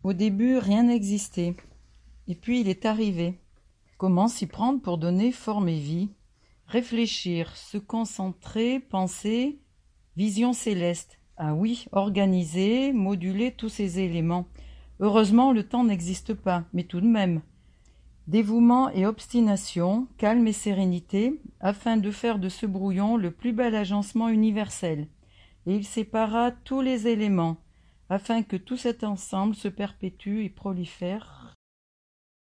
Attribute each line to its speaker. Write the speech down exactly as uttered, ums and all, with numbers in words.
Speaker 1: Au début, rien n'existait. Et puis il est arrivé. Comment s'y prendre pour donner forme et vie? Réfléchir, se concentrer, penser, vision céleste. Ah oui, organiser, moduler tous ces éléments. Heureusement, le temps n'existe pas, mais tout de même. Dévouement et obstination, calme et sérénité, afin de faire de ce brouillon le plus bel agencement universel. Et il sépara tous les éléments, afin que tout cet ensemble se perpétue et prolifère